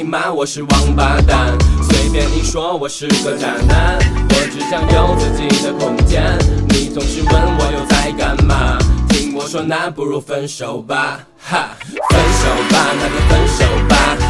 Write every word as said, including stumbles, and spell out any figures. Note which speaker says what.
Speaker 1: 骂我是王八蛋，随便你说我是个渣男，我只想有自己的空间。你总是问我又在干嘛，听我说那不如分手吧，哈，分手吧，那就分手吧。